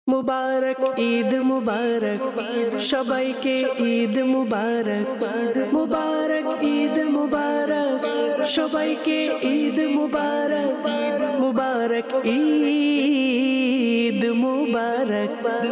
মুবারক ঈদ মুবারক সবাইকে ঈদ মুবারক মুবারক ঈদ মুবারক সবাইকে ঈদ মুবারক মুবারক ঈদ মুবারক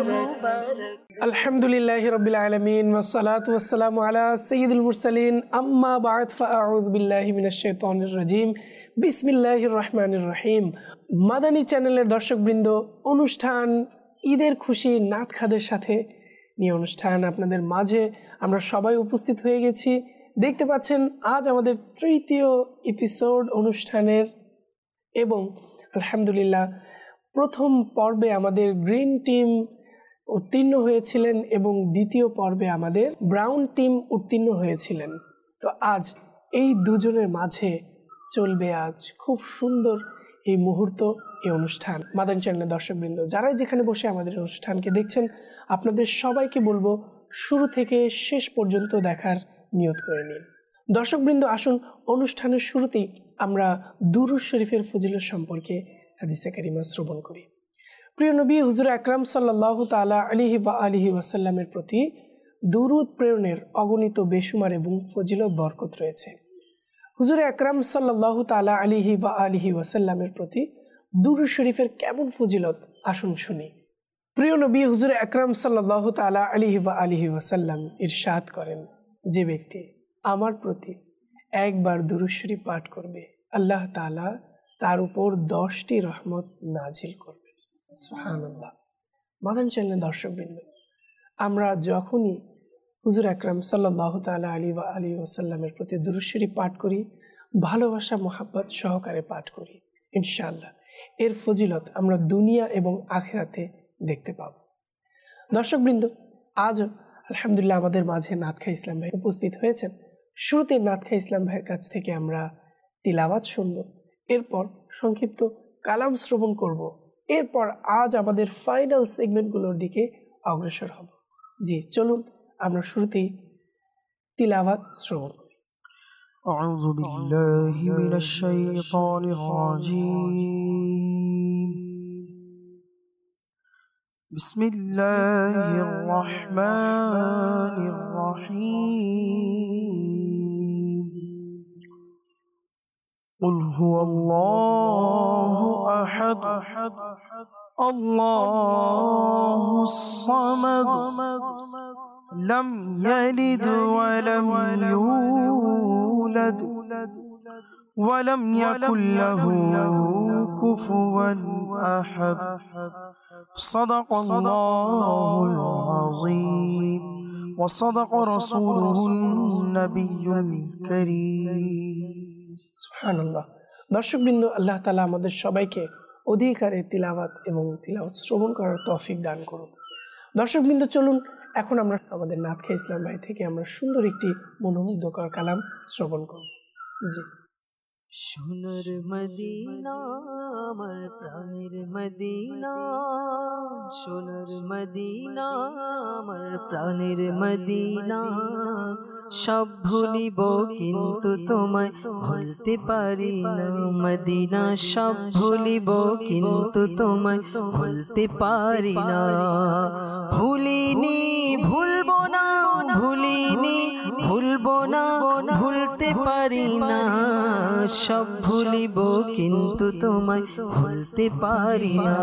আলহামদুলিল্লাহি রাব্বিল আলামিন ওয়াসসালাতু ওয়াসসালামু আলা সাইয়্যিদিল মুরসালিন আম্মা বা'দ ফাআউযু বিল্লাহি মিনাশ শাইতানির রাজিম বিসমিল্লাহির রহমানির রহিম। মাদানী চ্যানেলের দর্শকবৃন্দ, অনুষ্ঠান ঈদের খুশি নাত খাদের সাথে নিয়ে অনুষ্ঠান আপনাদের মাঝে আমরা সবাই উপস্থিত হয়ে গেছি। দেখতে পাচ্ছেন আজ আমাদের তৃতীয় এপিসোড অনুষ্ঠানের, এবং আলহামদুলিল্লাহ প্রথম পর্বে আমাদের গ্রিন টিম উত্তীর্ণ হয়েছিলেন এবং দ্বিতীয় পর্বে আমাদের ব্রাউন টিম উত্তীর্ণ হয়েছিলেন। তো আজ এই দুজনের মাঝে চলবে আজ খুব সুন্দর এই মুহূর্ত, এই অনুষ্ঠান। মাদানী চ্যানেলের দর্শকবৃন্দ, যারাই যেখানে বসে আমাদের অনুষ্ঠানকে দেখছেন, আপনাদের সবাইকে বলবো শুরু থেকে শেষ পর্যন্ত দেখার নিয়ত করে নিন। দর্শকবৃন্দ, আসুন অনুষ্ঠানের শুরুতেই আমরা দুরূদ শরীফের ফজিলত সম্পর্কে হাদিসে কারিমা শ্রবণ করি। প্রিয় নবী হুজুর আকরাম সাল্লাল্লাহু তাআলা আলাইহি ওয়া আলিহি ওয়াসাল্লামের প্রতি দুরূদ প্রেরণের অগণিত বেশুমার এবং ফজিলত বরকত রয়েছে। হুজুর আকরাম সাল্লাল্লাহু তাআলা আলাইহি ওয়া আলিহি ওয়াসাল্লামের প্রতি দুরূদ শরীফের কেমন ফজিলত, আসুন শুনি। প্রিয় নবী হুজুর আকরাম সাল্লাল্লাহু তাআলা আলাইহি ওয়া আলিহি ওয়াসাল্লাম ইরশাদ করেন, যে ব্যক্তি আমার প্রতি একবার দুরূদ শরীফ পাঠ করবে, আল্লাহ তাআলা তার উপর 10টি রহমত নাজিল করবে। সুবহানাল্লাহ। মাদানী চ্যানেলের দর্শকবৃন্দ, আমরা যখনই হুজুর আকরাম সাল্লাল্লাহু তাআলা আলাইহি ওয়া আলিহি ওয়াসাল্লামের প্রতি দুরূদ শরীফ পাঠ করি, ভালোবাসা মোহাব্বত সহকারে পাঠ করি, ইনশাআল্লাহ এর ফজিলত আমরা দুনিয়া এবং আখিরাতে দেখতে পাব। দর্শকবৃন্দ, আজ আলহামদুলিল্লাহ আমাদের মাঝে নাতখা ইসলাম ভাই উপস্থিত হয়েছেন। শুরুতে নাতখা ইসলাম ভাইয়ের কাছ থেকে আমরা তিলাওয়াত শুনব, এরপর সংক্ষিপ্ত কালাম শ্রবণ করব, এরপর আজ আমাদের ফাইনাল সেগমেন্টগুলোর দিকে অগ্রসর হব। জি চলুন আমরা শুরুতেই তিলাওয়াত শ্রবণ করি। أعوذ بالله من الشيطان الرجيم بسم الله الرحمن الرحيم قل هو الله أحد الله الصمد لم يلد ولم يولد ولم يكن له كفوا أحد صدق الله العظيم وصدق رسوله النبي الكريم সুবহানাল্লাহ। দর্শকবৃন্দ, আল্লাহ তাআলা আমাদের সবাইকে অধিকারে তিলাওয়াত এবং তিলাওয়াত শ্রবণ করার তৌফিক দান করুন। দর্শকবৃন্দ, চলুন এখন আমরা আমাদের নাতখা ইসলাম ভাই থেকে আমরা সুন্দর একটি মনোমুগ্ধকর কালাম শ্রবণ করব। জি। সোনার মদিনা আমার প্রাণের মদিনা, সোনার মদিনা আমার প্রাণের মদিনা, সব ভুলিব কিন্তু তোমায় ভুলতে পারি না মদিনা, সব ভুলিব কিন্তু তোমায় ভুলতে পারি না, ভুলিনি ভুলবো না, ভুলিনি ভুলবো না, ভুলতে পারি না, সব ভুলিব কিন্তু তোমায় ভুলতে পারি না,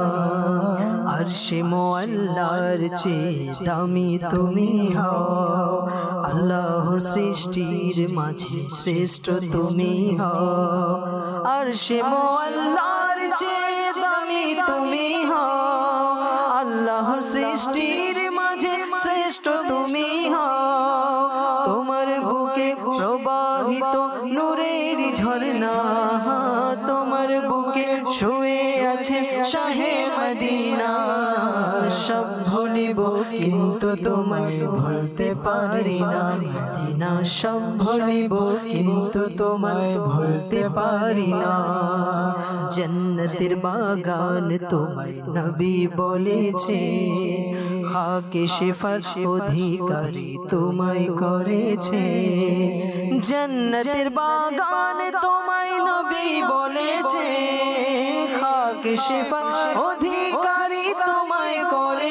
আরশে মুআল্লার চেয়ে দামি তুমি হও, আল্লাহর সৃষ্টির মাঝে শ্রেষ্ঠ তুমি হও, আরশে মুআল্লার চেয়ে দামি তুমি হও, আল্লাহর সৃষ্টির মাঝে শ্রেষ্ঠ তুমি হও, তোমার বুকে প্রবাহিত নূরের ঝরনা, তোমার বুকে শুয়ে আছে শাহে মদিনা, সব ভুলিব কিন্তু তোমায় ভুলতে পারি না মদিনা, সব ভুলিব কিন্তু তোমায় ভুলতে পারি না, জান্নাতের বাগান তোমায় নবী বলেছে, খাকে শিফার অধিকারী তোমায় করেছে, জান্নাতের বাগান তোমায় নবী বলেছে, খাকে শিফার অধিকারী তোমায় করে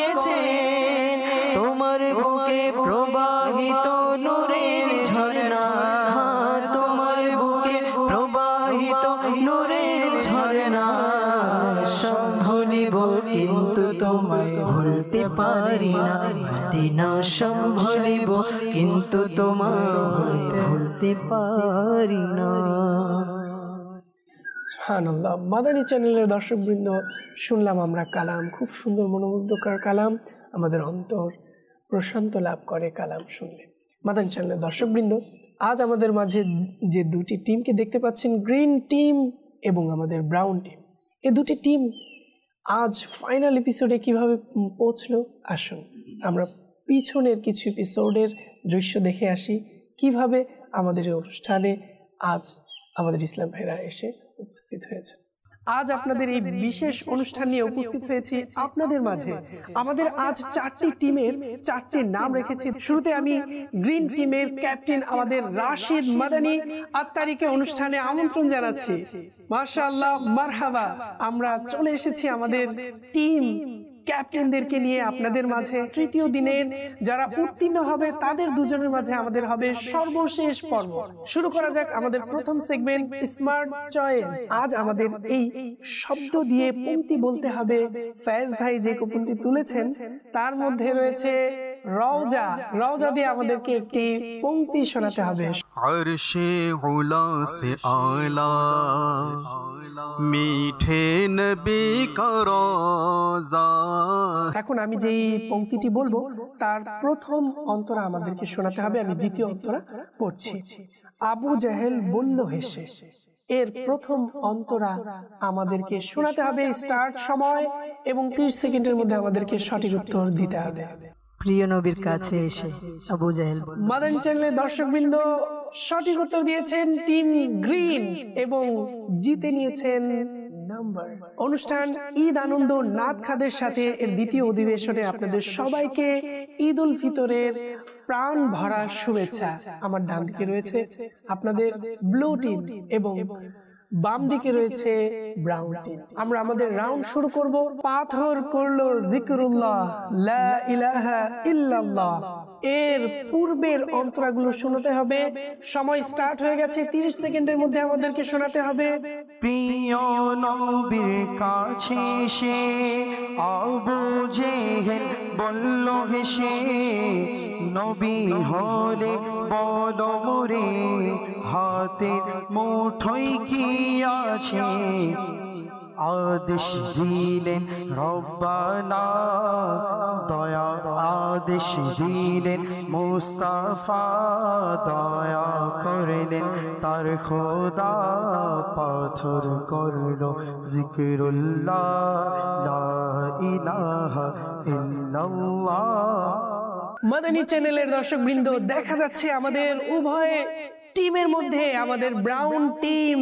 তোমায় ভুলতে পারি না, মদিনা সম্ভলিব কিন্তু তোমায় ভুলতে পারি না। সুবহানাল্লাহ। মাদানী চ্যানেলের দর্শকবৃন্দ, শুনলাম আমরা কালাম, খুব সুন্দর মনোমুগ্ধকর কালাম, আমাদের অন্তর প্রশান্ত লাভ করে কালাম শুনলে। মাদানী চ্যানেলের দর্শকবৃন্দ, আজ আমাদের মাঝে যে দুটি টিমকে দেখতে পাচ্ছেন, গ্রিন টিম এবং আমাদের ব্রাউন টিম, এই দুটি টিম আজ ফাইনাল এপিসোডে কিভাবে পৌঁছলো, আসুন আমরা পিছনের কিছু এপিসোডের দৃশ্য দেখে আসি, কিভাবে আমাদের এই অনুষ্ঠানে আজ আমাদের ইসলাম ভাইরা এসে উপস্থিত হয়েছে। আজ আপনাদের এই বিশেষ অনুষ্ঠান নিয়ে উপস্থিত হয়েছি আপনাদের মাঝে। আমাদের আজ 4টি টিমের 4টি নাম রেখেছি। শুরুতে আমি গ্রিন টিমের ক্যাপ্টেন আমাদের রাশিদ মাদানী আত্তারিকে অনুষ্ঠানে আমন্ত্রণ জানাচ্ছি। মাশাআল্লাহ, মারহাবা। আমরা চলে এসেছি আমাদের টিম ক্যাপ্টেনদেরকে নিয়ে আপনাদের মাঝে। তৃতীয় দিনের যারা উত্তীর্ণ হবে তাদের দুজনের মাঝে আমাদের হবে সর্বশেষ পর্ব। শুরু করা যাক আমাদের প্রথম সেগমেন্ট, স্মার্ট চয়েস। আজ আমাদের এই শব্দ দিয়ে পংক্তি বলতে হবে। ফয়েজ ভাই যে কুপনটি তুলেছেন তার মধ্যে রয়েছে রওজা। রওজা দিয়ে আমাদেরকে একটি পংক্তি শোনাতে হবে। আরশে উলা সে আলা মিঠে নবী কা রওজা। এখন আমি যেই পংক্তিটি বলবো তার প্রথম অন্তরা আমাদেরকে শোনাতে হবে। আমি দ্বিতীয় অন্তরা পড়ছি। আবু জাহেল বলল হেসে, এর প্রথম অন্তরা আমাদেরকে শোনাতে হবে। স্টার্ট সময় এবং 30 সেকেন্ডের মধ্যে আমাদেরকে সঠিক উত্তর দিতে হবে। প্রিয় নবীর কাছে এসে আবু জাহেল। মাদানী চ্যানেলের দর্শকবৃন্দ, সঠিক উত্তর দিয়েছেন টিম গ্রিন এবং জিতে নিয়েছেন নাম্বার। অনুষ্ঠান ঈদ আনন্দ নাদ খাদের সাথে এর দ্বিতীয় অধিবেশনে আপনাদের সবাইকে ঈদ উল ফিতরের প্রাণ ভরা শুভেচ্ছা। আমার ডান দিকে রয়েছে আপনাদের ব্লু টিম এবং বাম দিকে রয়েছে ব্রাউন টিম। আমরা আমাদের রাউন্ড শুরু করব। পাথর করলো জিকরুল্লাহ, লা ইলাহা ইল্লাল্লাহ, এর পূর্বের অন্তরাগুলো শোনাতে হবে। সময় স্টার্ট হয়ে গেছে। 30 সেকেন্ডের মধ্যে আমাদেরকে শোনাতে হবে। প্রিয় নবীর কাছে সে আবু জেহেল বলল হেসে, নবী হলে বলো মোরে হাতের মুঠোয় কি আছে। আদেশ দিলেন রব্বানা দয়া, আদেশ দিলেন মুস্তাফা দয়া করলেন তার খোদা। পাথর করলো জিকরুল্লাহ, লা ইলাহা ইল্লাল্লাহ। মাদানী চ্যানেলের দর্শকবৃন্দ, দেখা যাচ্ছে আমাদের উভয় টিমের মধ্যে আমাদের ব্রাউন টিম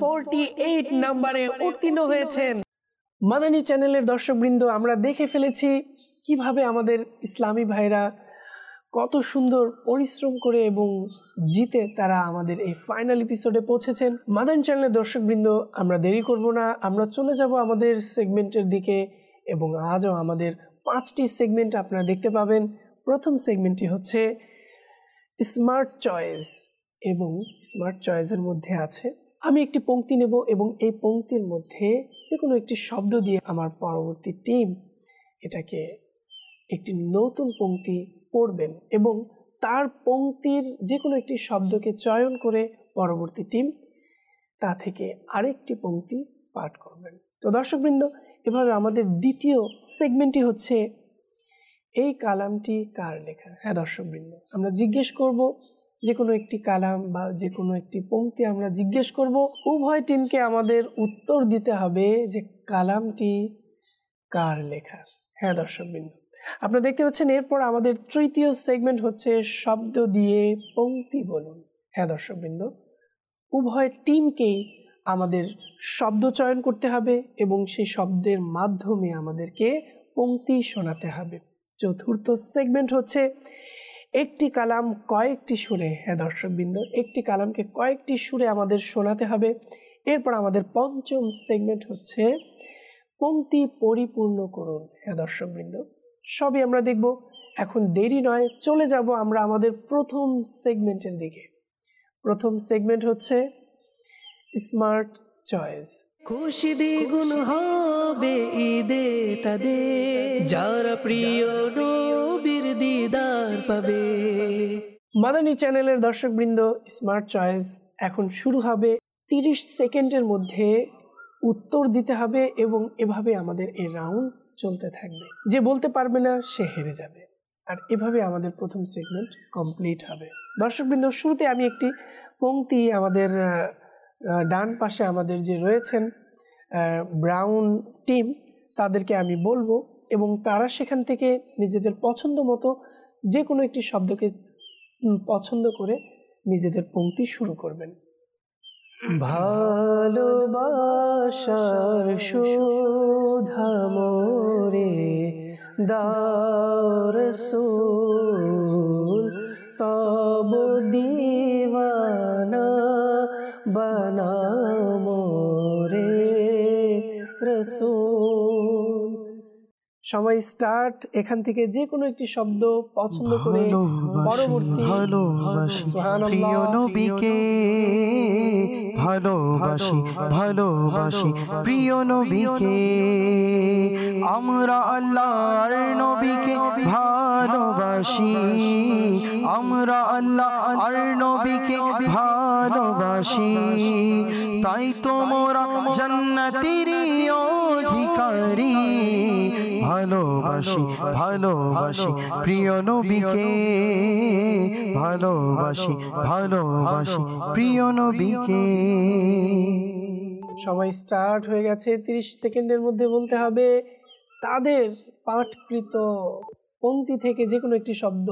48 নম্বরে উত্তীর্ণ হয়েছেন। মাদানী চ্যানেলের দর্শকবৃন্দ, আমরা দেখে ফেলেছি কিভাবে আমাদের ইসলামী ভাইরা কত সুন্দর পরিশ্রম করে এবং জিতে তারা আমাদের এই ফাইনাল এপিসোডে পৌঁছেছেন। মাদানী চ্যানেলের দর্শকবৃন্দ, আমরা দেরি করব না, আমরা চলে যাব আমাদের সেগমেন্টের দিকে এবং আজও আমাদের 5টি সেগমেন্ট আপনারা দেখতে পাবেন। প্রথম সেগমেন্টটি হচ্ছে স্মার্ট চয়েস এবং স্মার্ট চয়েসের মধ্যে আছে আমি একটি পংক্তি নেব এবং এই পংক্তির মধ্যে যে কোনো একটি শব্দ দিয়ে আমার পরবর্তী টিম এটাকে একটি নতুন পংক্তি পড়বেন এবং তার পংক্তির যে কোনো একটি শব্দকে চয়ন করে পরবর্তী টিম তা থেকে আরেকটি পংক্তি পাঠ করবেন। তো দর্শকবৃন্দ, এভাবে আমাদের দ্বিতীয় সেগমেন্টটি হচ্ছে এই কালামটি কার লেখা। হ্যাঁ দর্শকবৃন্দ, আমরা জিজ্ঞেস করব যে কোনো একটি কালাম বা যে কোনো একটি পংক্তি আমরা জিজ্ঞেস করব। উভয় টিমকে আমাদের উত্তর দিতে হবে যে কালামটি কার লেখা। হ্যাঁ দর্শকবৃন্দ, আপনারা দেখতে পাচ্ছেন এরপর আমাদের তৃতীয় সেগমেন্ট হচ্ছে শব্দ দিয়ে পংক্তি বলুন। হ্যাঁ দর্শকবৃন্দ, উভয় টিমকেই আমাদের শব্দ চয়ন করতে হবে এবং সেই শব্দের মাধ্যমে আমাদেরকে পংক্তি শোনাতে হবে। চতুর্থ সেগমেন্ট হচ্ছে একটি কালাম কয়েকটি সুরে। হ্যাঁ দর্শকবৃন্দ, একটি কালামকে কয়েকটি সুরে আমাদের শোনাতে হবে। এরপর আমাদের পঞ্চম সেগমেন্ট হচ্ছে পংক্তি পরিপূর্ণ করুন। হ্যাঁ দর্শকবৃন্দ, সবই আমরা দেখব। এখন দেরি নয়, চলে যাব আমরা আমাদের প্রথম সেগমেন্টের দিকে। প্রথম সেগমেন্ট হচ্ছে স্মার্ট চয়েস। খুশি দ্বিগুণ হবে ঈদে তাদের, যারা প্রিয় নবীর দিদার পাবে। মাদানী চ্যানেলের দর্শকবৃন্দ, স্মার্ট চয়েস এখন শুরু হবে। 30 সেকেন্ডের মধ্যে উত্তর দিতে হবে এবং এভাবে আমাদের এই রাউন্ড চলতে থাকবে। যে বলতে পারবে না সে হেরে যাবে, আর এভাবে আমাদের প্রথম সেগমেন্ট কমপ্লিট হবে। দর্শকবৃন্দ, শুরুতে আমি একটি পংক্তি আমাদের ডান পাশে আমাদের যে রয়েছেন ব্রাউন টিম, তাদেরকে আমি বলবো এবং তারা সেখান থেকে নিজেদের পছন্দ মতো যে কোনো একটি শব্দকে পছন্দ করে নিজেদের পংক্তি শুরু করবেন। ভালোবাসার সুধা মোরে দাও রাসূল, তব দিওয়ানা বানাও মোরে রাসূল। সময় স্টার্ট। এখান থেকে যে কোনো একটি শব্দ পছন্দ করে পরবর্তী প্রিয় নবীকে ভালোবাসি, ভালোবাসি প্রিয় নবীকে, আমরা আল্লাহর নবীকে ভালোবাসি, আমরা আল্লাহর নবীকে ভালোবাসি, তাই তো মোরা জান্নাতের অধিকারী। ভালোবাসি, ভালোবাসি প্রিয় নবীকে, ভালোবাসি, ভালোবাসি প্রিয় নবীকে। সময় স্টার্ট হয়ে গেছে। 30 সেকেন্ডের মধ্যে বলতে হবে তাদের পাঠকৃত পংক্তি থেকে যে কোনো একটি শব্দ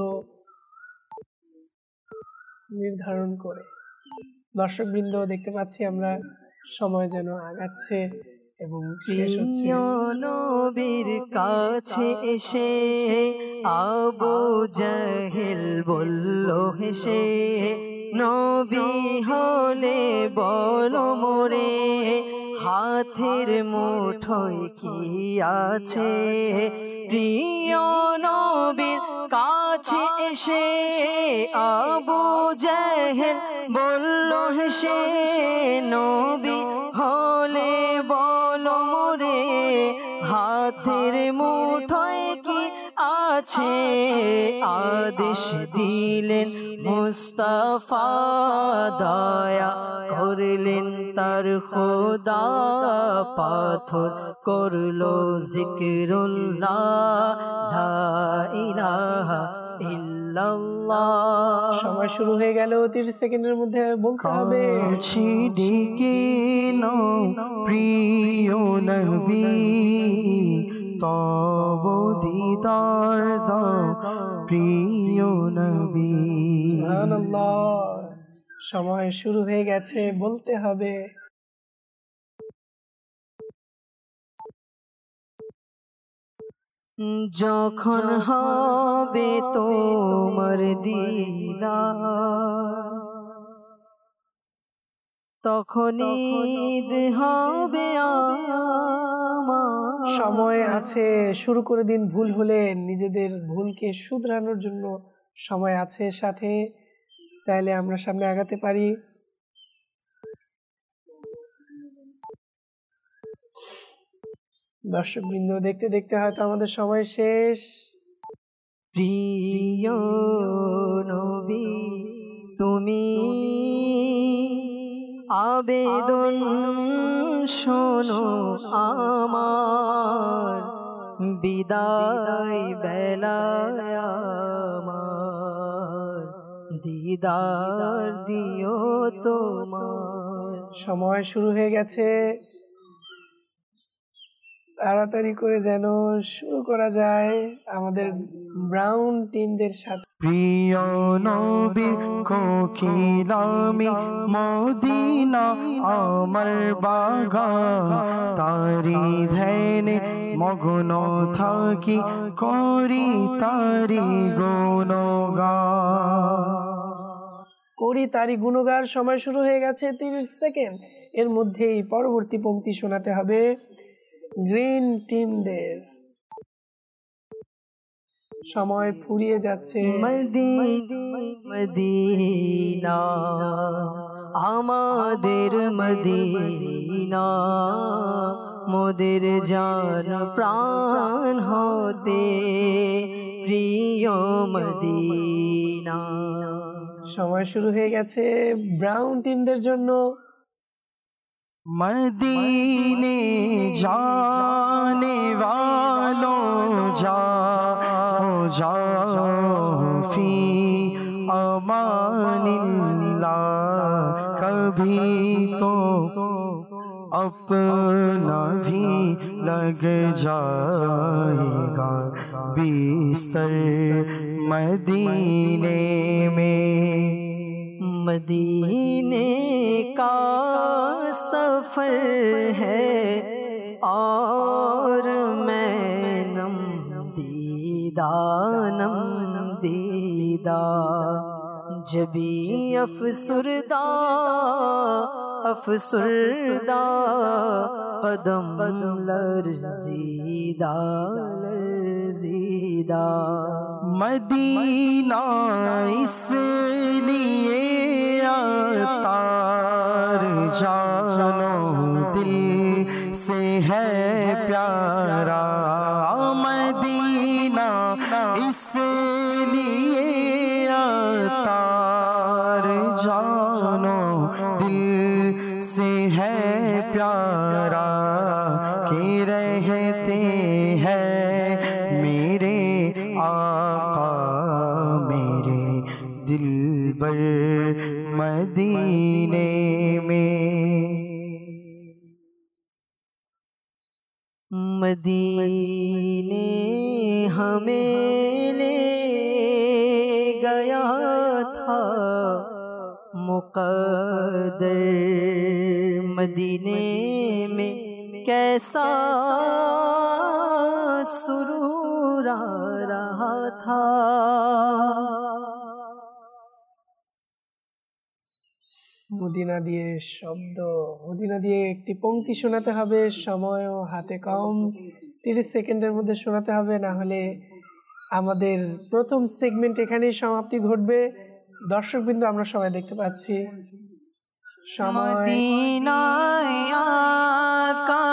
নির্ধারণ করে। দর্শকবৃন্দ, দেখতে পাচ্ছি আমরা সময় যেন আগাচ্ছে এবং শেষ হচ্ছে। নবীর কাছে এসে আবু জাহেল বলল হেসে, নবী হলে বলো মোরে হাতের মুঠোয় কি আছে। প্রিয় নবীর কাছে এসে আবু জাহেল বলল হেসে, নবী হলে বলো মোরে হাতের মুঠোয় কি আছে। আদেশ দিলেন মুস্তাফা, দয়া করলেন তার খোদা, পাথর করলো জিকিরুল্লাহ, লা ইলাহা ইল্লাল্লাহ। সময় শুরু হয়ে গেল। 30 সেকেন্ডের মধ্যে বলতে হবে। ডেকে নাও প্রিয় নবী, তব দিদার দাও প্রিয় নবী। সুবহানাল্লাহ। সময় শুরু হয়ে গেছে, বলতে হবে। যখন হবে তোমার দিদার, তখন ঈদ হবে আমার। সময় আছে, শুরু করে দিন। ভুল হলে নিজেদের ভুলকে শুধরানোর জন্য সময় আছে সাথে, চাইলে আমরা সামনে আগাতে পারি। দর্শকবৃন্দ, দেখতে দেখতে হয়তো আমাদের সময় শেষ। প্রিয় নবী তুমি আবেদন শোনো আমার, বিদায় বেলায় আমার, দিদার দিও তোমার। সময় শুরু হয়ে গেছে, তাড়াতাড়ি করে যেন শুরু করা যায় আমাদের ব্রাউন টিমদের সাথে। প্রিয় নবীর কোকিলামি মদিনা আমার বাগান, তারি ধ্যানে মগ্ন থাকি করি তারি গুণগান। করি তারি গুণগান। সময় শুরু হয়ে গেছে। 30 সেকেন্ড এর মধ্যেই পরবর্তী পংক্তি শোনাতে হবে গ্রিন টিমদের। সময় ফুরিয়ে যাচ্ছে। মদিনা আমাদের মদিনা মোদের জান প্রাণ হতে প্রিয় মদিনা। সময় শুরু হয়ে গেছে ব্রাউন টিমদের জন্য। मदीने जाने वालों जाओ फी अमानिल्लाह, कभी तो अपना भी लग जाएगा बिस्तर मदीने में। मदीने का सफर है और मैं नम दीदा जबी अफसुरदा कदम लर्जीदा मदीना इसलिए तार जानो दिल से है प्यारा, मदीना इसलिए तार जानो दिल से है प्यारा, कि रहते हैं मेरे आका मेरे दिलबर मदीने में। मदीने हमें ले गया था मुक़द्दर, मदीने में कैसा सुरूर आ रहा था। মদিনা দিয়ে শব্দ, মদিনা দিয়ে একটি পংক্তি শোনাতে হবে, সময়ও হাতে কম, 30 সেকেন্ডের মধ্যে শোনাতে হবে, না হলে আমাদের প্রথম সেগমেন্ট এখানেই সমাপ্তি ঘটবে। দর্শকবৃন্দ আমরা সবাই দেখতে পাচ্ছি সময়। মদিনায় আকা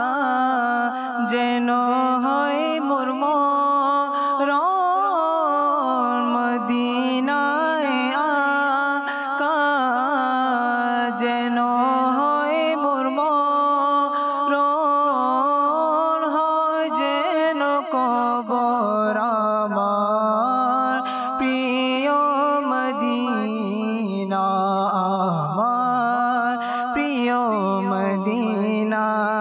যেন হয় মোর মরণ, মদিনায় আকা যেন হয় মোর মরণ, হয় যেন কবর আমার প্রিয় মদিনা, আমার প্রিয় মদিনা,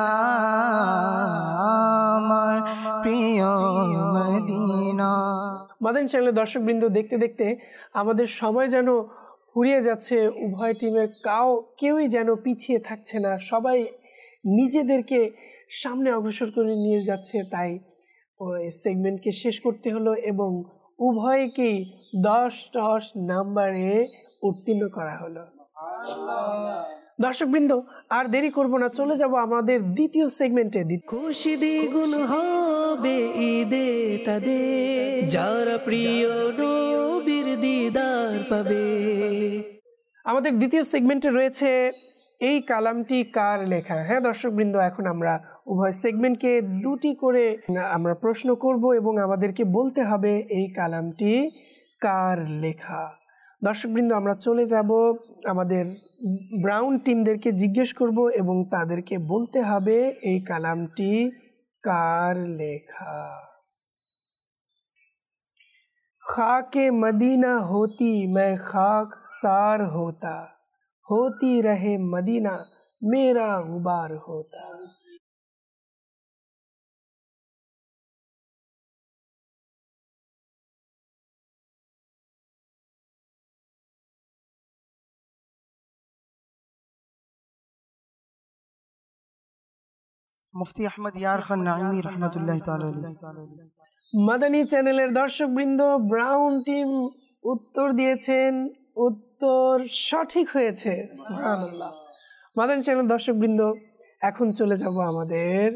আমার প্রিয় মদিনা। মাদানী চ্যানেলের দর্শকবৃন্দ দেখতে দেখতে আমাদের সময় যেন ফুরিয়ে যাচ্ছে, উভয় টিমের কেউই যেন পিছিয়ে থাকছে না, সবাই নিজেদেরকে সামনে অগ্রসর করে নিয়ে যাচ্ছে। তাই ওই সেগমেন্টকে শেষ করতে হলো এবং উভয়কেই 10 নাম্বারে উত্তীর্ণ করা হলো। দর্শকবৃন্দ আর দেরি করব না, চলে যাব আমাদের দ্বিতীয় সেগমেন্টে। খুশি দ্বিগুণ হবে ঈদে তাদের যারা প্রিয় নবীর দিদার পাবে। আমাদের দ্বিতীয় সেগমেন্টে রয়েছে এই কালামটি কার লেখা। হ্যাঁ দর্শকবৃন্দ, এখন আমরা উভয় সেগমেন্টকে দুটি করে আমরা প্রশ্ন করব এবং আমাদেরকে বলতে হবে এই কালামটি কার লেখা। দর্শকবৃন্দ আমরা চলে যাব আমাদের ব্রাউন টিমদেরকে জিজ্ঞেস করব এবং তাদেরকে বলতে হবে এই কালামটি কার লেখা। खाके मदीना होती मैं खाक सार होता, होती रहे मदीना मेरा गुबार होता। মুফতি আহমদ ইয়ার খান নাইমি রহমতুল্লাহ তাআলা আলাইহি। মাদানী চ্যানেলের দর্শকবৃন্দ, ব্রাউন টিম উত্তর দিয়েছেন, উত্তর সঠিক হয়েছে, সুবহানাল্লাহ। মাদানী চ্যানেলের দর্শকবৃন্দ, এখন চলে যাব আমাদের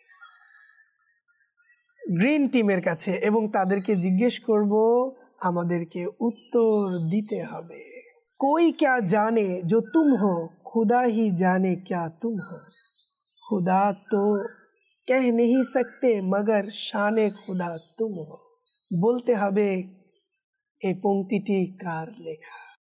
গ্রিন টিমের কাছে এবং তাদেরকে জিজ্ঞেস করব, আমাদেরকে উত্তর দিতে হবে कोई क्या जाने जो तुम हो, खुदा ही जाने क्या तुम हो। खुदा तो कह नहीं सकते मगर शाने खुदा तुम हो। বলতে হবে এই পংক্তিটি কার লেখা।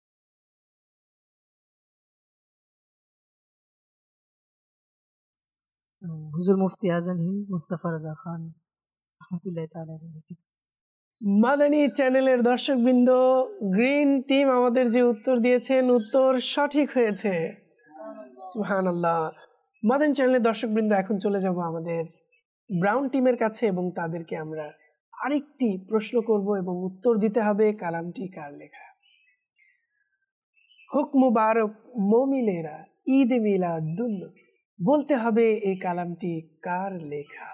হুজুর মুফতি আজম হিন্দ মুস্তাফা রাজা খান রহমতুল্লাহ তাআলা লিখিত। মাদানী চ্যানেলের দর্শকবৃন্দ, গ্রিন টিম আমাদের যে উত্তর দিয়েছেন উত্তর সঠিক হয়েছে। সুবহানাল্লাহ। মাদানী চ্যানেলের দর্শকবৃন্দ, এখন চলে যাব আমাদের ব্রাউন টিমের কাছে এবং তাদেরকে আমরা আরেকটি প্রশ্ন করব এবং উত্তর দিতে হবে কালামটি কার লেখা। হুক মুবারক মোমিনেরা ঈদ মিলাদুন্নবী, বলতে হবে এই কালামটি কার লেখা।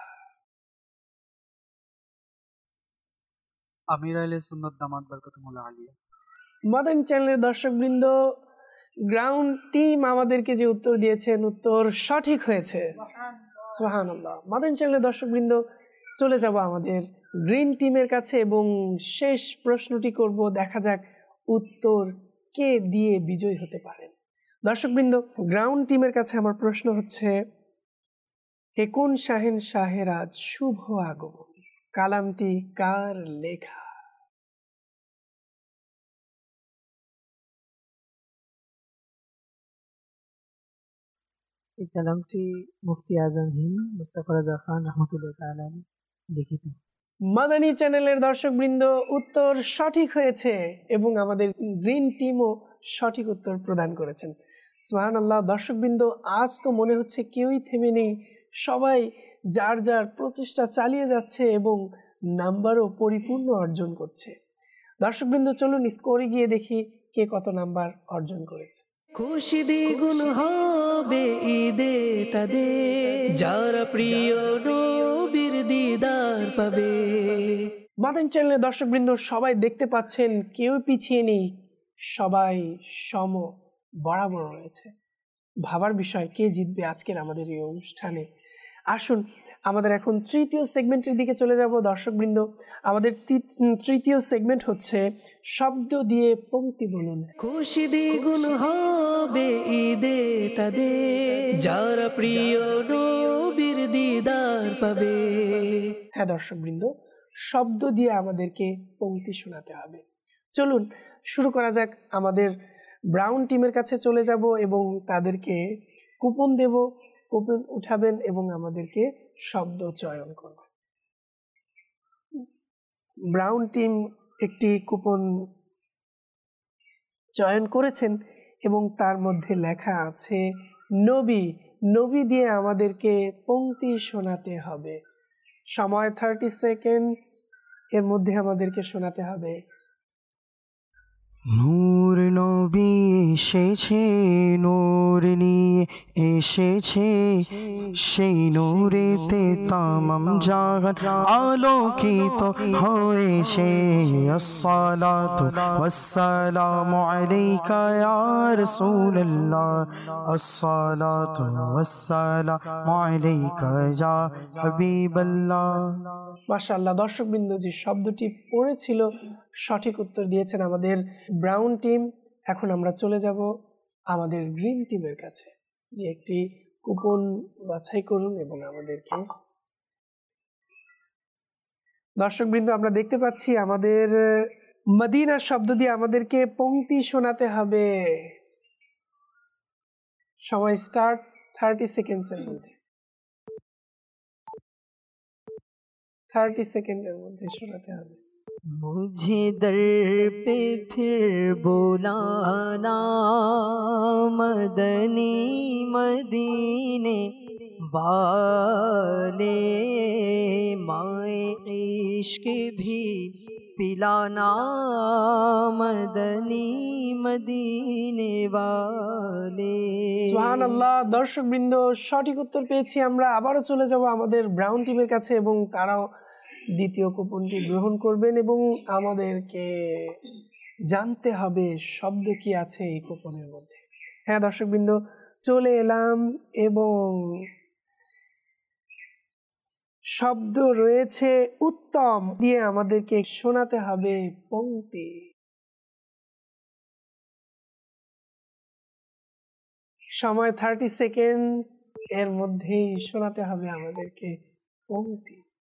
আমির আহলে সুন্নাত দামাত বরকতুল্লাহ আলিয়া। মাদানী চ্যানেলের দর্শকবৃন্দ, গ্রাউন্ড টিম আমাদেরকে যে উত্তর দিয়েছেন উত্তর সঠিক হয়েছে। সুবহানাল্লাহ। মাদানী চ্যানেলের দর্শকবৃন্দ, চলে যাব আমাদের গ্রিন টিমের কাছে এবং শেষ প্রশ্নটি করব, দেখা যাক উত্তর কে দিয়ে বিজয় হতে পারেন। দর্শকবৃন্দ, গ্রাউন্ড টিমের কাছে আমার প্রশ্ন হচ্ছে, কোন শাহেন শাহের আজ শুভ আগমন, কালামটি কার লেখা। এই কালামটি মুফতি আজম হিন্দ মুস্তাফা রাজা খান রহমতুল্লাহ তাআলা লিখিত। মাদানী চ্যানেলের দর্শকবৃন্দ, উত্তর সঠিক হয়েছে এবং আমাদের গ্রিন টিমও সঠিক উত্তর প্রদান করেছেন। সুবহানাল্লাহ। দর্শকবৃন্দ, আজ তো মনে হচ্ছে কেউই থেমে নেই, সবাই যার যার প্রচেষ্টা চালিয়ে যাচ্ছে এবং নাম্বারও পরিপূর্ণ অর্জন করছে। দর্শকবৃন্দ, চলুন স্কোরে গিয়ে দেখি কে কত নাম্বার অর্জন করেছে। খুশি দ্বিগুণ হবে ঈদে তাদের, যারা প্রিয় নবীর দিদার পাবে। মাদানী চ্যানেলের দর্শকবৃন্দ, সবাই দেখতে পাচ্ছেন কেউ পিছিয়ে নেই, সবাই সম বরাবর রয়েছে। ভাবার বিষয় কে জিতবে আজকের আমাদের এই অনুষ্ঠানে। আসুন আমাদের এখন তৃতীয় সেগমেন্টের দিকে চলে যাব। দর্শকবৃন্দ, আমাদের তৃতীয় সেগমেন্ট হচ্ছে শব্দ দিয়ে পংক্তি বলুন। খুশি দ্বিগুণ হবে ঈদে তাদের, যারা প্রিয় নবীর দিদার পাবে। হ্যাঁ দর্শকবৃন্দ, শব্দ দিয়ে আমাদেরকে পংক্তি শোনাতে হবে। চলুন শুরু করা যাক। আমাদের ব্রাউন টিমের কাছে চলে যাব এবং তাদেরকে কুপন দেব। কুপন উঠাবেন এবং আমাদেরকে শব্দ চয়ন করবেন। ব্রাউন টিম একটি কুপন চয়ন করেছেন এবং তার মধ্যে লেখা আছে নবী। নবী দিয়ে আমাদেরকে পংক্তি শোনাতে হবে। সময় 30 সেকেন্ডস, এর মধ্যে আমাদেরকে শোনাতে হবে। নূর নবী এসেছে, নূর নিয়ে এসেছে, সেই নূরেতে তামাম জাহান আলোকিত হয়েছে। আসসালাতু ওয়াসসালামু আলাইকা ইয়া রাসূলুল্লাহ, আসসালাতু ওয়াসসালামু আলাইকা ইয়া হাবিবাল্লাহ। মাশাআল্লাহ। দর্শকবৃন্দ, যে শব্দটি পড়েছিল সঠিক উত্তর দিয়েছেন আমাদের ব্রাউন টিম। এখন আমরা চলে যাব আমাদের গ্রিন টিমের কাছে, যে একটি কুপন বাছাই করুন এবং আমাদেরকে। দর্শকবৃন্দ, আমরা দেখতে পাচ্ছি আমাদের মদিনা শব্দ দিয়ে আমাদেরকে পংক্তি শোনাতে হবে। সময় স্টার্ট 30 সেকেন্ডসের মধ্যে। 30 সেকেন্ডের মধ্যে শোনাতে হবে। मुझे दर पे फिर बुलाना, मदनी मदीने वाले, माए इश्क भी पिलाना, मदनी मदीने वाले। সুবহানাল্লাহ। দর্শকবৃন্দ, সঠিক উত্তর পেয়েছি আমরা। আবারও চলে যাব আমাদের ব্রাউন টিমের কাছে এবং তারাও দ্বিতীয় কুপনটি গ্রহণ করবেন এবং আমাদেরকে জানতে হবে শব্দ কি আছে এই কুপনের মধ্যে। হ্যাঁ দর্শকবৃন্দ, চলে এলাম এবং শব্দ রয়েছে উত্তম দিয়ে আমাদেরকে শোনাতে হবে পংক্তি। সময় 30 সেকেন্ড, এর মধ্যেই শোনাতে হবে আমাদেরকে পংক্তি।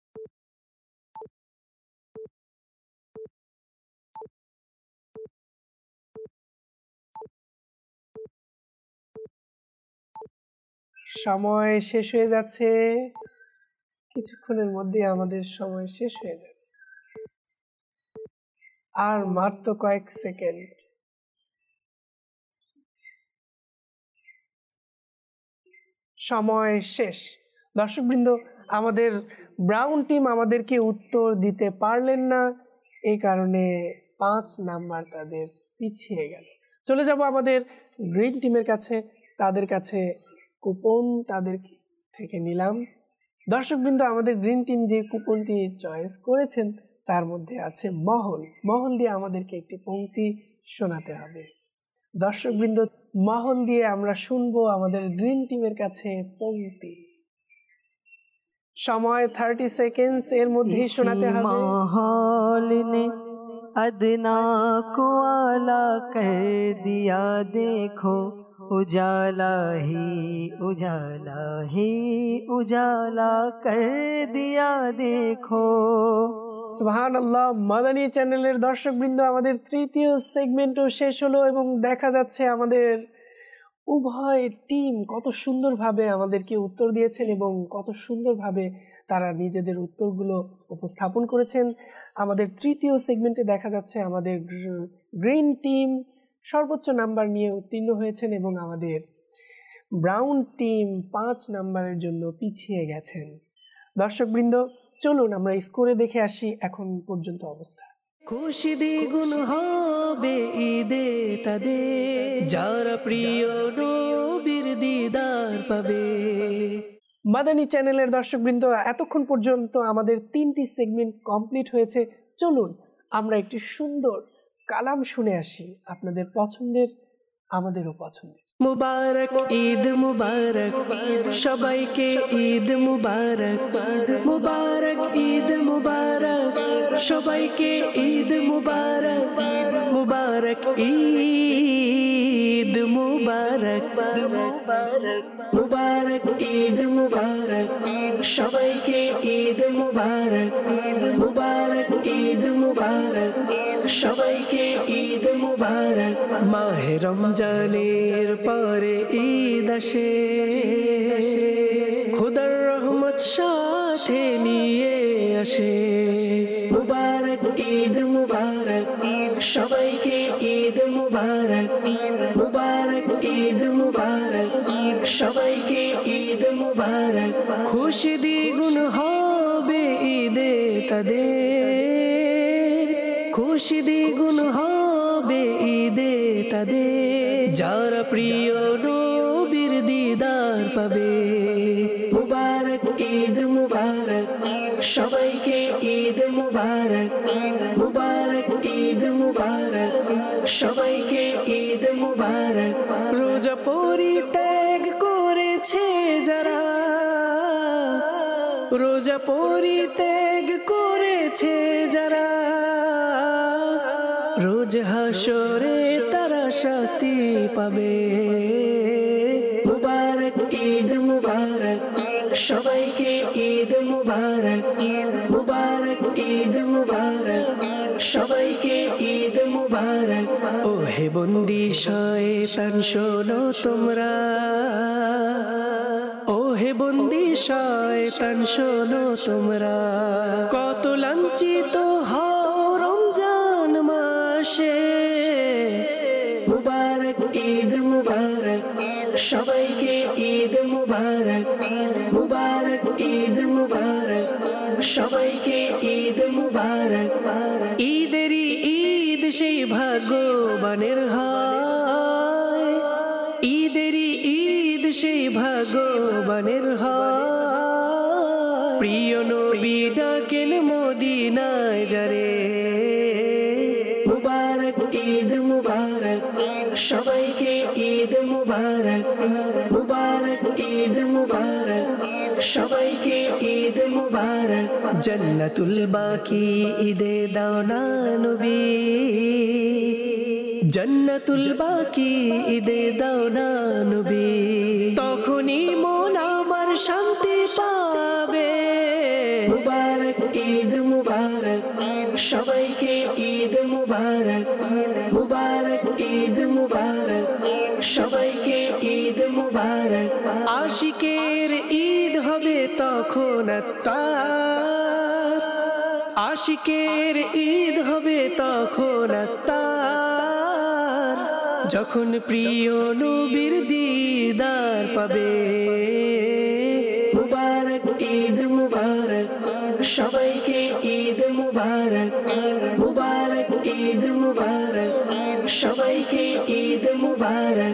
সময় শেষ হয়ে যাচ্ছে, কিছুক্ষণের মধ্যে আমাদের সময় শেষ হয়ে যাবে, আর মাত্র কয়েক সেকেন্ড। সময় শেষ। দর্শকবৃন্দ, আমাদের ব্রাউন টিম আমাদেরকে উত্তর দিতে পারলেন না, এই কারণে 5 নাম্বার তাদের পিছিয়ে গেল। চলে যাব আমাদের গ্রিন টিমের কাছে, তাদের কাছে কুপন তাদের থেকে নিলাম। দর্শকবৃন্দ, আমাদের গ্রিন টিম যে কুপনটি চয়েস করেছেন তার মধ্যে আছে মহল। মহল দিয়ে আমাদেরকে একটি পংক্তি শোনাতে হবে। দর্শকবৃন্দ, মহল দিয়ে আমরা শুনবো আমাদের গ্রিন টিমের কাছে পংক্তি। সময় 30 সেকেন্ড, এর মধ্যেই শোনাতে হবে। माहौल ने अदना को आला कर दिया, देखो उजाला ही उजाला कर दिया, देखो। সুবহানাল্লাহ। মাদানী চ্যানেলের দর্শকবৃন্দ, আমাদের তৃতীয় সেগমেন্টও শেষ হলো এবং দেখা যাচ্ছে আমাদের উভয় টিম কত সুন্দরভাবে আমাদেরকে উত্তর দিয়েছেন এবং কত সুন্দরভাবে তারা নিজেদের উত্তরগুলো উপস্থাপন করেছেন। আমাদের তৃতীয় সেগমেন্টে দেখা যাচ্ছে আমাদের গ্রিন টিম সর্বোচ্চ নাম্বার নিয়ে উত্তীর্ণ হয়েছেন এবং আমাদের ব্রাউন টিম 5 নাম্বারের জন্য পিছিয়ে গেছেন। দর্শকবৃন্দ, চলুন আমরা স্কোরে দেখে আসি এখন পর্যন্ত অবস্থা। খুশি দ্বিগুণ হবে ঈদে তাদের, যারা প্রিয় নবীর দিদার পাবে। মাদানী চ্যানেলের দর্শকবৃন্দ, এতক্ষণ পর্যন্ত আমাদের 3টি সেগমেন্ট কমপ্লিট হয়েছে। চলুন আমরা একটি সুন্দর কালাম শুনে আসি, আপনাদের পছন্দের, আমাদেরও পছন্দের। মুবারক ঈদ মুবারক, সবাইকে ঈদ মুবারক। মুবারক ঈদ মুবারক, সবাইকে ঈদ মুবারক। মুবারক ঈদ মুবারক, মুবারক ঈদ মুবারক, সবাইকে ঈদ মুবারক। মুবারক ঈদ মুবারক, সবাইকে ঈদ মুবারক। মাহে রমজানের পরে ঈদ আসে, খোদার রহমত সাথে নিয়ে আসে। মুবারক ঈদ মুবারক, সবাইকে ঈদ মুবারক। মুবারক ঈদ মুবারক, সবাইকে ঈদ মুবারক। খুশি দ্বিগুণ হবে ঈদে তাদের, খুশি দ্বিগুণ হবে ঈদে তাদের, যারা প্রিয় নবীর দিদার পাবে। মুবারক ঈদ মুবারক, সবাইকে ঈদ মুবারক। মুবারক ঈদ মুবারক, সবাইকে ঈদ মুবারক। রোজা পরিত্যাগ করেছে যারা, রোজা পরিত্যাগ করেছে যারা, রোজ হাসরে তারা শাস্তি পাবে। মুবারক ঈদ মুবারক, সবাইকে ঈদ মুবারক। মুবারক ঈদ মুবারক, সবাইকে ঈদ মুবারক। ও হে বন্দি শয়তান শোনো তোমরা, ও হে বন্দি শয়তান শোনো তোমরা, কত লাঞ্ছিত হও রমজান মাসে। মুবারক ঈদ মুবারক, সবাইকে ঈদ মুবারক। মুবারক ঈদ মুবারক, সবাইকে ঈদ মুবারক। ঈদেরই ঈদ সেই ভাগ্যবানের হয়, ঈদেরই ঈদ সেই ভাগ্যবানের হয়। প্রিয় নবী ডাকেন মদিনায় যারে। মুবারক ঈদ মুবারক, সবাইকে ঈদ মুবারক। মুবারক ঈদ মুবারক, সবাইকে ঈদ মুবারক। জান্নাতুল বাকি ঈদে দাও না নবী, জান্নাতুল বাকি ঈদে দাও না নবী, তখনই মন আমার শান্তি পাবে। মুবারক ঈদ মুবারক, সবাইকে ঈদ মুবারক, মুবারক ঈদ মুবারক, সবাইকে ঈদ মুবারক। আশিকের ঈদ হবে তখন আত্মার, আশিকের ঈদ হবে তখন আত্মার, যখন প্রিয় নবীর দিদার পাবে। মুবারক ঈদ মুবারক, সবাইকে ঈদ মুবারক, মুবারক ঈদ মুবারক, সবাইকে ঈদ মুবারক।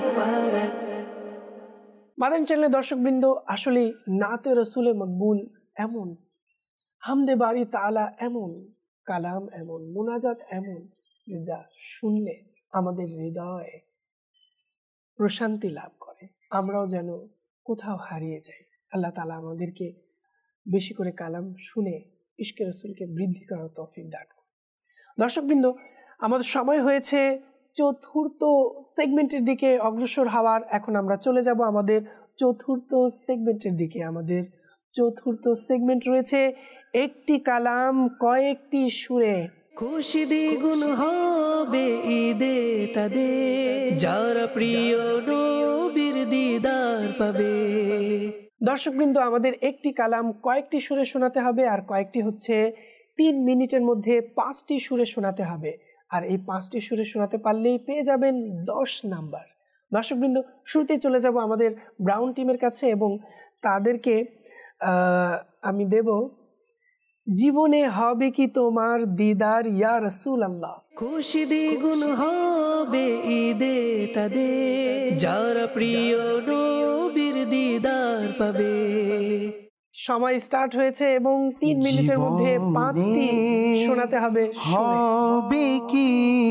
মাদানী চ্যানেলের দর্শকবৃন্দ, আসলে নাতে রসুলে মকবুল এমন, হামদে বারি তাআলা এমন, কালাম এমন, মুনাজাত এমন, যা শুনলে আমাদের হৃদয় প্রশান্তি লাভ করে, আমরাও যেন কোথাও হারিয়ে যাই। আল্লাহ তাআলা আমাদেরকে বেশি করে কালাম শুনে ইশকে রসুলকে বৃদ্ধি করার তৌফিক দান করুন। দর্শকবৃন্দ, আমাদের সময় হয়েছে চতুর্থ সেগমেন্টের দিকে অগ্রসর হওয়ার। এখন আমরা চলে যাব আমাদের চতুর্থ সেগমেন্টের দিকে। আমাদের চতুর্থ সেগমেন্ট রয়েছে একটি কালাম কয়েকটি সুরে। খুশি দ্বিগুণ হবে ঈদে তাদের, যারা প্রিয় নবীর দিদার পাবে। দর্শকবৃন্দ, আমাদের একটি কালাম কয়েকটি সুরে শোনাতে হবে, আর কয়েকটি হচ্ছে 3 মিনিটের মধ্যে 5টি সুরে শোনাতে হবে। আর এই 5টি সুরে শোনাতে পারলেই পেয়ে যাবেন 10 নাম্বার। দর্শকবৃন্দ, শুরুতেই চলে যাব আমাদের ব্রাউন টিমের কাছে এবং তাদেরকে আমি দেব জীবনে হবে কি তোমার দিদার ইয়া রাসূলুল্লাহ। খুশি দ্বিগুণ হবে ঈদে তাদের, যারা প্রিয় নবীর দিদার পাবে। সময় স্টার্ট হয়েছে এবং 3 মিনিটের মধ্যে 5টি শোনাতে হবে। হবে কি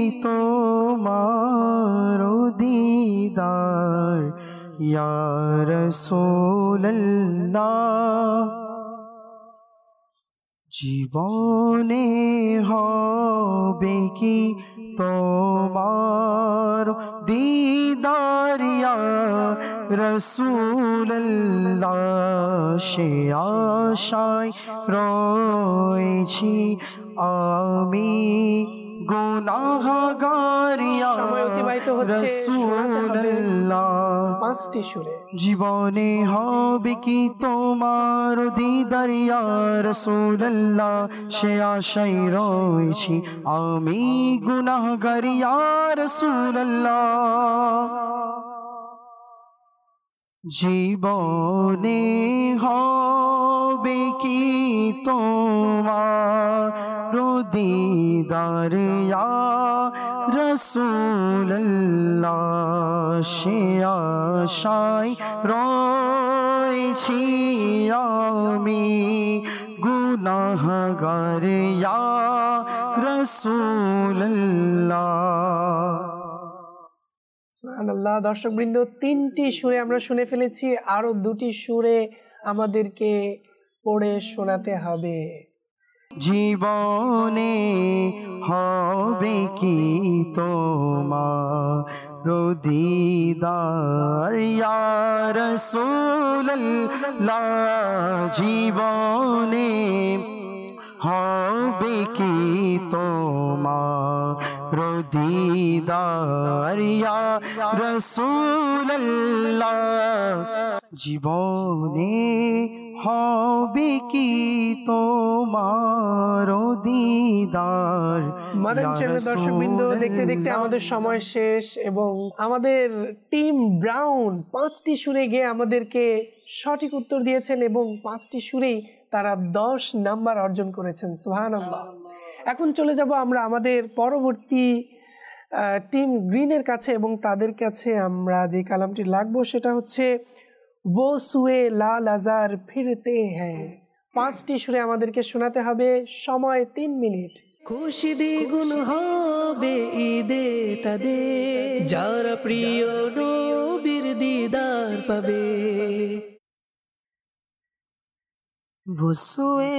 তোমার দিদার ইয়া রাসূলুল্লাহ, জীবনে হবে কি তোমার দিদার ইয়া রাসূলুল্লাহ, সে আশায় রয়েছি আমি গুনাহগার ইয়া রাসূলুল্লাহ। 5টি সুরে। জীবনে হবে কি তোমার দিদার ইয়া রাসূলুল্লাহ, সে আশায় রয়েছি আমি গুনাহগার ইয়া রাসূলুল্লাহ। জীবনে হবে কি তোমার দিদার ইয়া রাসূলুল্লাহ, সে আশায় রয়েছি আমি গুনাহগার ইয়া রাসূলুল্লাহ। সুবহানাল্লাহ। দর্শকবৃন্দ, 3টি সুরে আমরা শুনে ফেলেছি, আরো 2টি সুরে আমাদেরকে পড়ে শোনাতে হবে। জীবনে হবে কি তোমার দিদার ইয়া রাসূলুল্লাহ, জীবনে হবে কি তোমার দিদার ইয়া রাসূলুল্লাহ, জীবনে হবে কি তোমার দিদার। মাদানী চ্যানেলের দর্শকবৃন্দ, দেখতে দেখতে আমাদের সময় শেষ এবং আমাদের টিম ব্রাউন 5টি সুরে গিয়ে আমাদেরকে সঠিক উত্তর দিয়েছেন এবং 5টি সুরেই তারা 10 নাম্বার অর্জন করেছেন। সুবহানাল্লাহ। এখন চলে যাব আমরা আমাদের পরবর্তী টিম গ্রিনের কাছে এবং তাদের কাছে আমরা যে কালামটি লাগবো সেটা হচ্ছে वो सुए लाल अजार फिरते हैं। 5টি সুরে আমাদেরকে শোনাতে হবে, সময় 3 মিনিট। খুশি দ্বিগুণ হবে ঈদে তাদের, যারা প্রিয় নবীর দিদার পাবে। वो सुए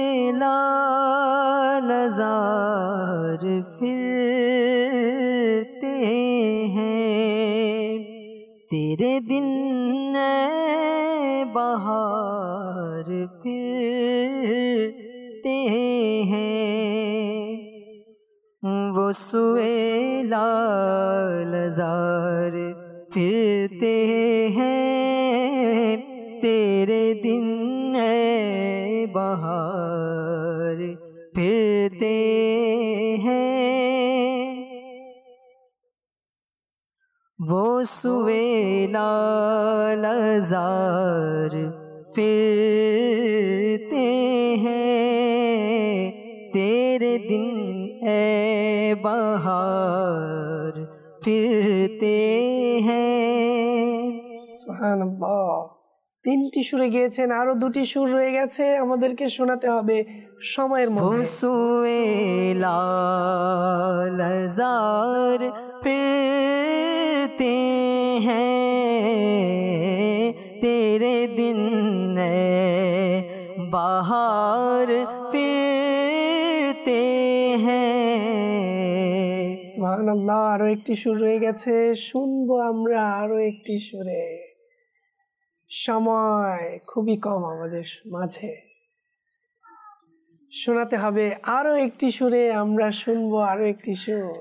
लाल अजार फिरते तेरे दिन बहार फिरते हैं, वो सुए लालजार फिरते हैं, तेरे दिन बहार फिरते हैं, वो सुए लालजार फिरते हैं, तेरे दिन बहार फिरते हैं। সুবহানাল্লাহ। তিনটি সুরে গিয়েছেন, আরো দুটি সুর রয়ে গেছে, আমাদেরকে শোনাতে হবে সময়ের মধ্যে। সুয়ে লালজার फिरते हैं, तेरे दिन बाहर फिरते हैं। সুবহানাল্লাহ। আরো একটি সুর রয়ে গেছে, শুনবো আমরা আরো একটি সুরে। সময় খুবই কম আমাদের মাঝে, শোনাতে হবে আরো একটি সুরে, আমরা শুনবো আরো একটি সুর।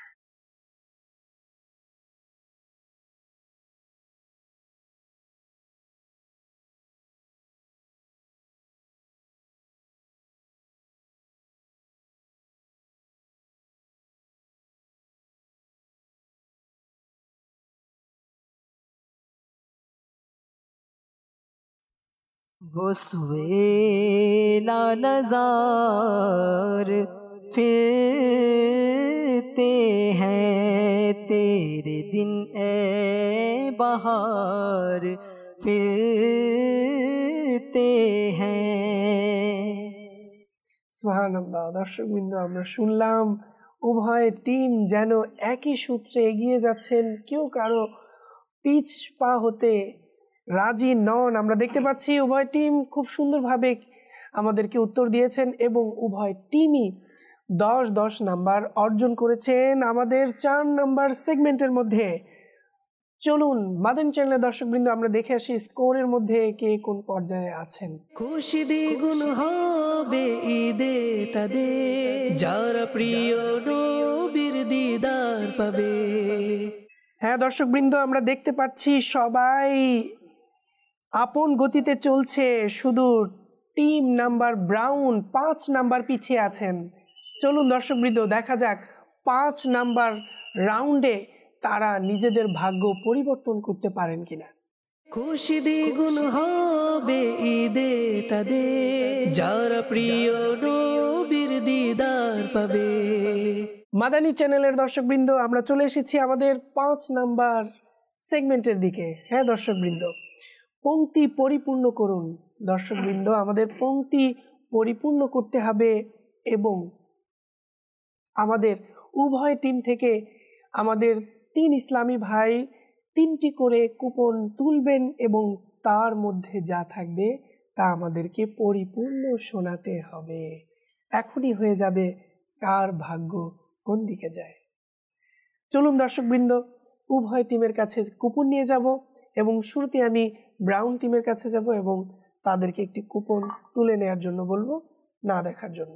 वो सुए लालजार फिरते हैं, तेरे दिन बहार फिरते हैं। সুবহানাল্লাহ। দর্শকবৃন্দ, আমরা শুনলাম উভয় টিম যেন একই সূত্রে এগিয়ে যাচ্ছেন, কেউ কারো পিছ পা হতে রাজি নন। আমরা দেখতে পাচ্ছি উভয় টিম খুব সুন্দরভাবে আমাদেরকে উত্তর দিয়েছেন এবং উভয় টিমই 10-10 নাম্বার অর্জন করেছেন আমাদের 4 নাম্বার সেগমেন্টের মধ্যে। চলুন মাদানী চ্যানেলের দর্শকবৃন্দ, আমরা দেখে আসি স্কোরের মধ্যে কে কোন পর্যায়ে আছেন। খুশি দ্বিগুণ হবে ঈদে তাদের, যারা প্রিয় নবীর দিদার পাবে। হ্যাঁ দর্শকবৃন্দ, আমরা দেখতে পাচ্ছি সবাই আপন গতিতে চলছে, শুধু টিম নাম্বার ব্রাউন 5 নাম্বার পিছিয়ে আছেন। চলুন দর্শকবৃন্দ, দেখা যাক 5 নাম্বার রাউন্ডে তারা নিজেদের ভাগ্য পরিবর্তন করতে পারেন কিনা। খুশি দ্বিগুণ হবে ঈদে তাদের, যারা প্রিয় নবীর দিদার পাবে। মাদানী চ্যানেলের দর্শকবৃন্দ, আমরা চলে এসেছি আমাদের 5 নাম্বার সেগমেন্টের দিকে। হ্যাঁ দর্শকবৃন্দ, পংক্তি পরিপূর্ণ করুন। দর্শকবৃন্দ, আমাদের পংক্তি পরিপূর্ণ করতে হবে এবং আমাদের উভয় টিম থেকে আমাদের 3 ইসলামী ভাই 3টি করে কুপন তুলবেন এবং তার মধ্যে যা থাকবে তা আমাদেরকে পরিপূর্ণ শোনাতে হবে। এখনই হয়ে যাবে কার ভাগ্য কোন দিকে যায়। চলুন দর্শকবৃন্দ, উভয় টিমের কাছে কুপন নিয়ে যাব এবং শুরুতে আমি ব্রাউন টিমের কাছে যাব এবং তাদেরকে একটি কুপন তুলে নেওয়ার জন্য বলবো, না দেখার জন্য।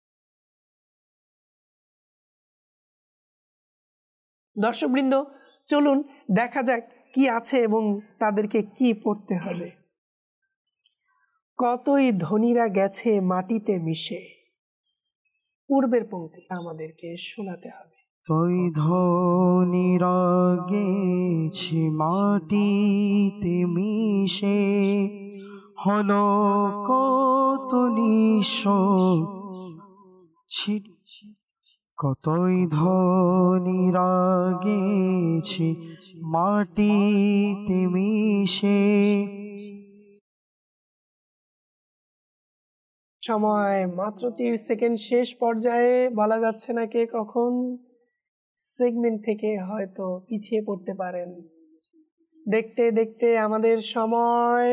দর্শকবৃন্দ, চলুন দেখা যাক কি আছে এবং তাদেরকে কি পড়তে হবে। কতই ধনীরা গেছে মাটিতে মিশে, পূর্বের পংক্তি আমাদেরকে শোনাতে হবে। তুই ধনীরা গেছে মাটিতে মিশে, হলো কত নিঃস্ব, কতই ধনীরা গেছে মাটিতে মিশে। সময় মাত্র 30 সেকেন্ড, শেষ পর্যায়ে বলা যাচ্ছে না কে কখন সেগমেন্ট থেকে হয়তো পিছিয়ে পড়তে পারেন। দেখতে দেখতে আমাদের সময়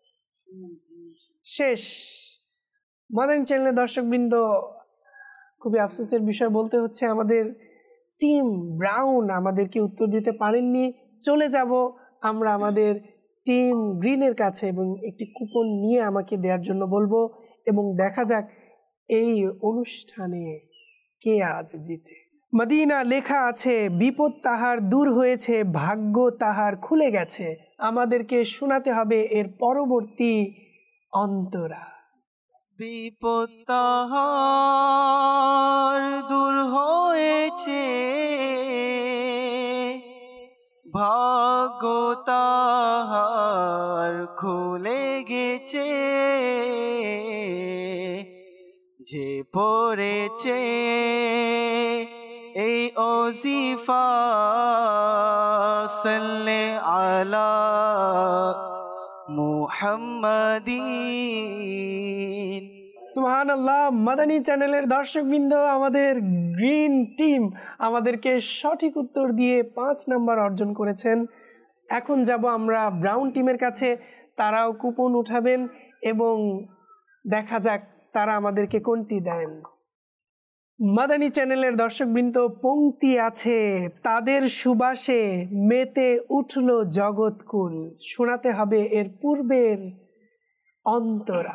শেষ। মাদানী চ্যানেলের দর্শকবৃন্দ, খুবই আফসোসের বিষয় বলতে হচ্ছে, আমাদের টিম ব্রাউন আমাদেরকে উত্তর দিতে পারেননি। চলে যাব আমরা আমাদের টিম গ্রিনের কাছে এবং একটি কুপন নিয়ে আমাকে দেওয়ার জন্য বলবো এবং দেখা যাক এই অনুষ্ঠানে কে আজ জিতে। মদিনা লেখা আছে, বিপদ তাহার দূর হয়েছে, ভাগ্য তাহার খুলে গেছে। আমাদেরকে শোনাতে হবে এর পরবর্তী অন্তরা। বিপদ তাহার দূর হয়েছে, ভাগ্য তাহার খুলে গেছে, যে পড়েছে এই ওজিফা সাল্লে আলা মুহাম্মাদিন। সুবহানাল্লাহ। মাদানী চ্যানেলের দর্শকবৃন্দ, আমাদের গ্রিন টিম আমাদেরকে সঠিক উত্তর দিয়ে 5 নাম্বার অর্জন করেছেন। এখন যাব আমরা ব্রাউন টিমের কাছে, তারাও কুপন উঠাবেন এবং দেখা যাক তারা আমাদেরকে কোনটি দেন। মাদানী চ্যানেলের দর্শকবৃন্দ, পংক্তি আছে, তাদের সুবাসে মেতে উঠল জগৎকুল। শোনাতে হবে এর পূর্বের অন্তরা।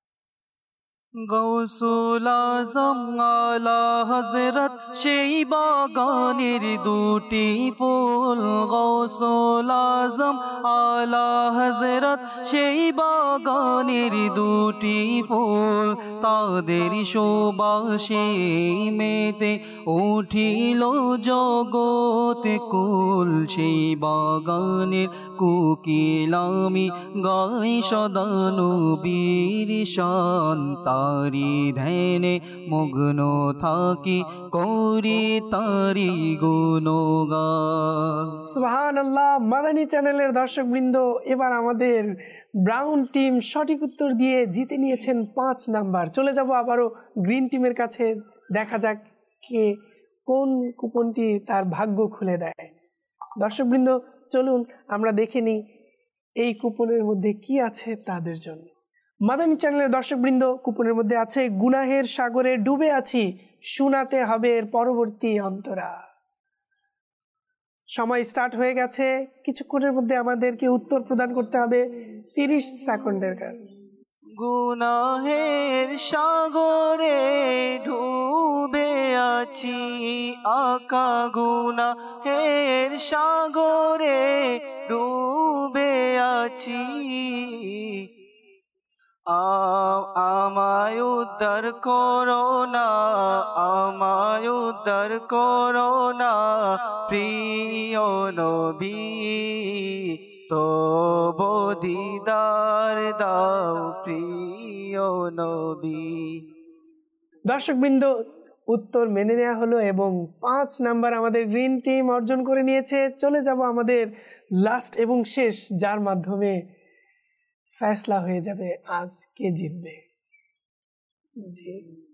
গৌসুল আজম আলা হযরত সেই বাগানের দুটি ফুল, গৌসুল আজম আলা হযরত সেই বাগানের দুটি ফুল, তাদের সুবাসে মেতে উঠিল জগৎ কুল। সেই বাগানের কোকিলামি গাই সদা নবীর শান, তারি ধ্যানে মগ্ন থাকি করি তারি গুণগান। সুবহানাল্লাহ। মাদানী চ্যানেলের দর্শকবৃন্দ, এবার আমাদের ব্রাউন টিম সঠিক উত্তর দিয়ে জিতে নিয়েছেন 5 নাম্বার। চলে যাব আবারও গ্রিন টিমের কাছে, দেখা যাক কে কোন কুপনটি তার ভাগ্য খুলে দেয়। দর্শকবৃন্দ, চলুন আমরা দেখে নিই এই কুপনের মধ্যে কি আছে তাদের জন্য। মাদানী চ্যানেলের দর্শকবৃন্দ, কুপনের মধ্যে আছে, গুনাহের সাগরে ডুবে আছি, শোনাতে হবে এর পরবর্তী অন্তরা। সময় স্টার্ট হয়ে গেছে, কিছুক্ষণের মধ্যে আমাদেরকে উত্তর প্রদান করতে হবে, 30 সেকেন্ডের কাজ। গুনাহের সাগরে ডুবে আছি, আকা গুনাহের সাগরে ডুবে আছি, আমায় উদ্ধার করো না, আমায় উদ্ধার করো না প্রিয় নবী, তবু দিদার দাও প্রিয় নবী। দর্শকবৃন্দ, উত্তর মেনে নেওয়া হলো এবং 5 নাম্বার আমাদের গ্রিন টিম অর্জন করে নিয়েছে। চলে যাব আমাদের লাস্ট এবং শেষ, যার মাধ্যমে ফয়সলা হয়ে যাবে আজ কে জিতবে। জি,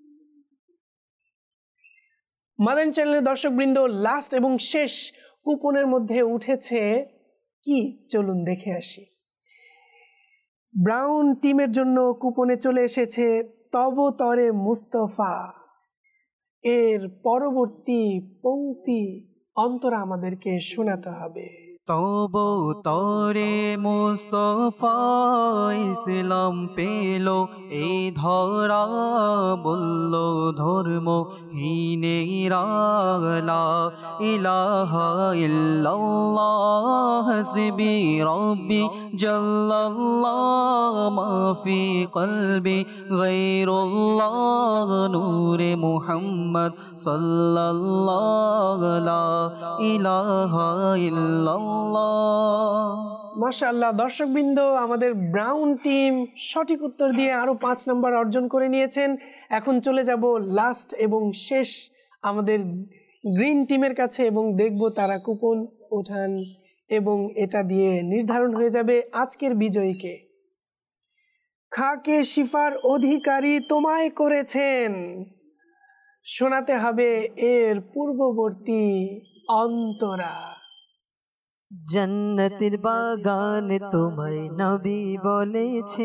মাদানী চ্যানেলের দর্শকবৃন্দ, লাস্ট এবং শেষ কুপনের মধ্যে উঠেছে কি, চলুন দেখে আসি। ব্রাউন টিমের জন্য কুপনে চলে এসেছে তব তরে মুস্তফা। এর পরবর্তী পংক্তি অন্তরা আমাদেরকে শোনাতে হবে। তব তরে মুস্তফা ইসলাম পেল এই ধরা, বলল ধর্ম হীনেরা লা ইলাহা ইল্লাল্লাহ হাসবি রব্বি জাল্লাল্লাহ মা ফি কলবি গায়রুল্লাহ নূরে মুহাম্মদ সাল্লাল্লাহু লা ইলাহা ইল্লাল্লাহ। মাশাআল্লাহ। দর্শকবৃন্দ, আমাদের ব্রাউন টিম সঠিক উত্তর দিয়ে আরো 5 নাম্বার অর্জন করে নিয়েছেন। এখন চলে যাব লাস্ট এবং শেষ আমাদের গ্রিন টিমের কাছে এবং দেখব তারা কুপন ওঠান এবং এটা দিয়ে নির্ধারণ হয়ে যাবে আজকের বিজয়ীকে। খাকে শিফার অধিকারী তোমায় করেছেন, শোনাতে হবে এর পূর্ববর্তী অন্তরা। জান্নাতের বাগান তোমায় নবী বলেছে,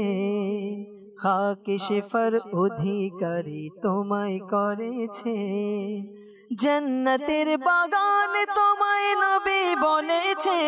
খাকে শেফার অধিকারী তোমায় করেছে, জান্নাতের বাগান তোমায় নবী বলেছে,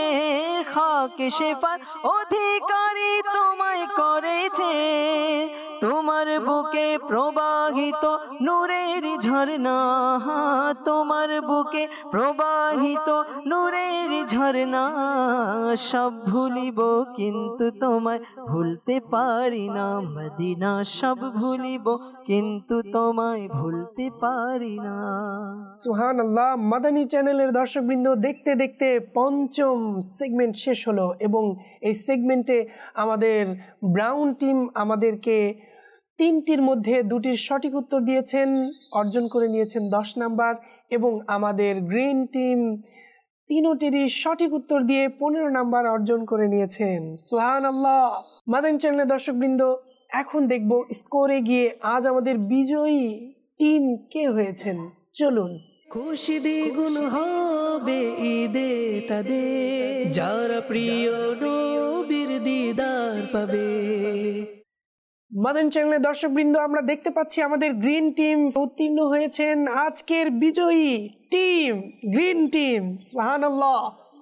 হক শেফার অধিকারী তোমায় করেছে। তোমার বুকে প্রবাহিত নূরের ঝর্ণা, তোমার বুকে প্রবাহিত নূরের ঝর্ণা। সব ভুলিব কিন্তু তোমায় ভুলতে পারি না মদিনা, সব ভুলিব কিন্তু তোমায় ভুলতে পারি না। সুবহানাল্লাহ। মাদানী চ্যানেলের দর্শকবৃন্দ, দেখতে দেখতে পঞ্চম সেগমেন্ট শেষ হলো এবং এই সেগমেন্টে আমাদের ব্রাউন টিম আমাদেরকে 3টির মধ্যে 2টির সঠিক উত্তর দিয়েছেন, অর্জন করে নিয়েছেন 10 নাম্বার, এবং আমাদের গ্রিন টিম 3টিরই সঠিক উত্তর দিয়ে 15 নাম্বার অর্জন করে নিয়েছেন। সুবহানাল্লাহ। মাদানী চ্যানেলের দর্শকবৃন্দ, এখন দেখব স্কোরে গিয়ে আজ আমাদের বিজয়ী টিম কে হয়েছেন। চলুন। খুশি দ্বিগুণ হবে ঈদে তাদের, যারা প্রিয় নবীর দিদার পাবে। মাদানী চ্যানেলের দর্শকবৃন্দ, আমরা দেখতে পাচ্ছি আমাদের গ্রিন টিম উত্তীর্ণ হয়েছেন। আজকের বিজয়ী টিম গ্রিন টিম, সুবহানাল্লাহ।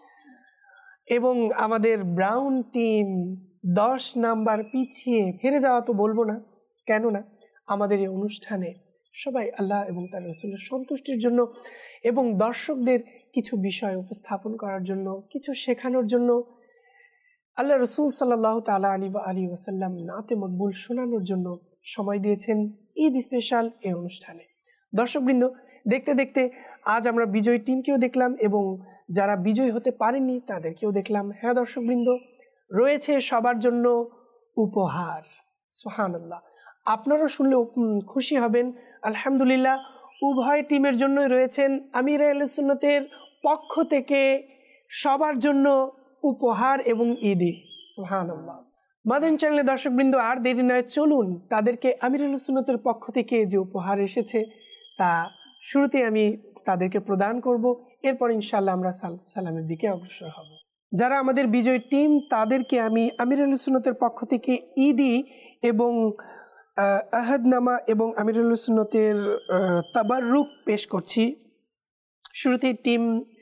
এবং আমাদের ব্রাউন টিম 10 নাম্বার পিছিয়ে হেরে যাওয়া তো বলবো না, কেননা আমাদের এই অনুষ্ঠানে সবাই আল্লাহ এবং তার রাসূলের সন্তুষ্টির জন্য এবং দর্শকদের কিছু বিষয় উপস্থাপন করার জন্য, কিছু শেখানোর জন্য, আল্লাহ রসুল সাল্লাল্লাহু তাআলা আলাইহি ওয়াসাল্লাম নাতে মকবুল শোনানোর জন্য সময় দিয়েছেন ঈদ স্পেশাল এই অনুষ্ঠানে। দর্শকবৃন্দ, দেখতে দেখতে আজ আমরা বিজয়ী টিমকেও দেখলাম এবং যারা বিজয়ী হতে পারেনি তাদেরকেও দেখলাম। হ্যাঁ দর্শকবৃন্দ, রয়েছে সবার জন্য উপহার। সুবহানাল্লাহ। আপনারা শুনলে খুশি হবেন। আলহামদুলিল্লাহ, উভয় টিমের জন্যই রয়েছেন আমির আহলে সুন্নতের পক্ষ থেকে সবার জন্য উপহার এবং ঈদি। সুবহানাল্লাহ। মাদানী চ্যানেলের দর্শকবৃন্দ, আর দেরি নয়, চলুন তাদেরকে আমির আহলে সুন্নতের পক্ষ থেকে যে উপহার এসেছে তা শুরুতে আমি তাদেরকে প্রদান করব, এরপর ইনশাআল্লাহ আমরা সালামের দিকে অগ্রসর হব। যারা আমাদের বিজয়ী টিম তাদেরকে আমি আমির আহলে সুন্নতের পক্ষ থেকে ঈদি এবং আহাদনামা এবং আমির আহলে সুন্নতের তাবাররুক পেশ করছি। শুরুতেই টিম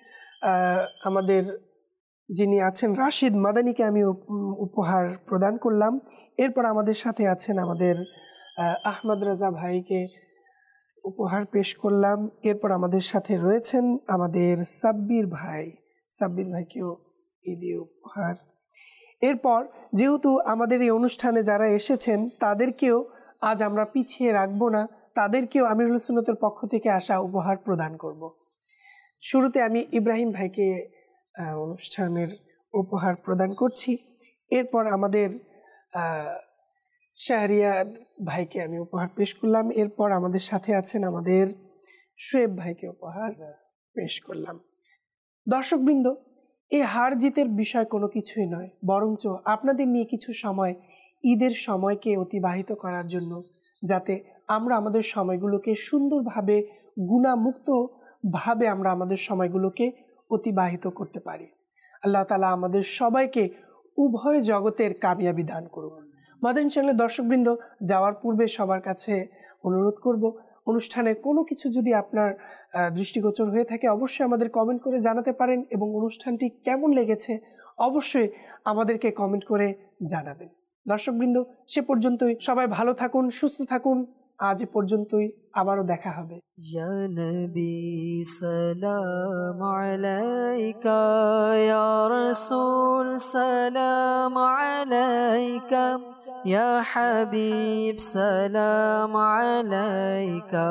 আমাদের যিনি আছেন রাশিদ মাদানীকে আমি উপহার প্রদান করলাম। এরপর আমাদের সাথে আছেন আমাদের আহমদ রাজা ভাইকে উপহার পেশ করলাম। এরপর আমাদের সাথে রয়েছেন আমাদের সাব্বির ভাইকেও ঈদি উপহার। এরপর যেহেতু আমাদের এই অনুষ্ঠানে যারা এসেছেন তাদেরকেও আজ আমরা পিছিয়ে রাখবো না, তাদেরকেও আমির আহলে সুন্নতের পক্ষ থেকে আসা উপহার প্রদান করব। শুরুতে আমি ইব্রাহিম ভাইকে অনুষ্ঠানের উপহার প্রদান করছি। এরপর আমাদের শাহরিয়া ভাইকে আমি উপহার পেশ করলাম। এরপর আমাদের সাথে আছেন আমাদের শুয়েব ভাইকে উপহার পেশ করলাম। দর্শকবৃন্দ, এই হার জিতের বিষয় কোনো কিছুই নয়, বরঞ্চ আপনাদের নিয়ে কিছু সময় ঈদের সময়কে অতিবাহিত করার জন্য, যাতে আমরা আমাদের সময়গুলোকে সুন্দরভাবে গুণামুক্তভাবে আমরা আমাদের সময়গুলোকে অতিবাহিত করতে পারি। আল্লাহ তাআলা আমাদের সবাইকে উভয় জগতের কামিয়াবি দান করুন। মাদানী চ্যানেলের দর্শকবৃন্দ, যাওয়ার পূর্বে সবার কাছে অনুরোধ করব, অনুষ্ঠানের কোনো কিছু যদি আপনার দৃষ্টিগোচর হয়ে থাকে অবশ্যই আমাদের কমেন্ট করে জানাতে পারেন এবং অনুষ্ঠানটি কেমন লেগেছে অবশ্যই আমাদেরকে কমেন্ট করে জানাবেন। দর্শকবৃন্দ, সে পর্যন্তই সবাই ভালো থাকুন, সুস্থ থাকুন। আজ এ পর্যন্তই, আবারও দেখা হবে। ইয়া নবী সালাম আলাইকা, ইয়া রাসূল সালাম আলাইকা, ইয়া হাবিব সালাম আলাইকা,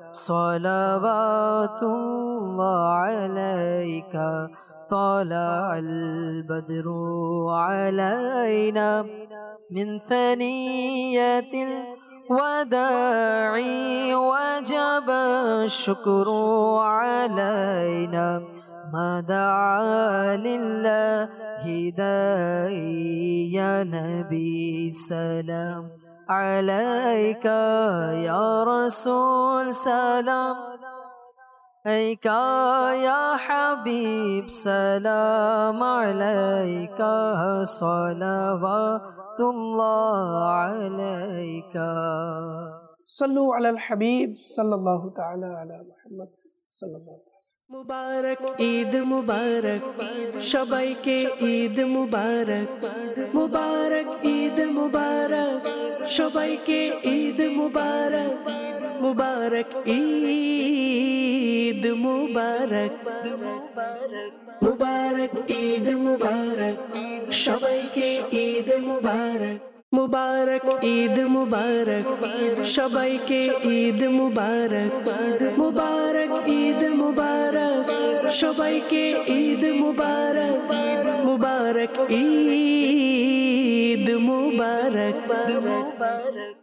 সালাওয়াতুল্লাহ আলাইকা, طلع البدر علينا من ثنية الوداع وجب الشكر علينا ما دعا لله داعي يا نبي سلام عليك يا رسول سلام عليك يا حبيب سلام عليك صلوات الله عليك صلوا على الحبيب صلى الله تعالى على محمد সাল্লাল্লাহু আলাইহি ওয়াসাল্লাম। মুবারক ঈদ মুবারক সবাইকে ঈদ মুবারক, মুবারক ঈদ মুবারক সবাইকে ঈদ মুবারক, মুবারক ঈদ মুবারক, মুবারক ঈদ মুবারক সবাইকে ঈদ মুবারক, মুবারক ঈদ মুবারক সবাইকে ঈদ মুবারক, মুবারক ঈদ মুবারক সবাইকে ঈদ মুবারক, মুবারক ঈদ মুবারক।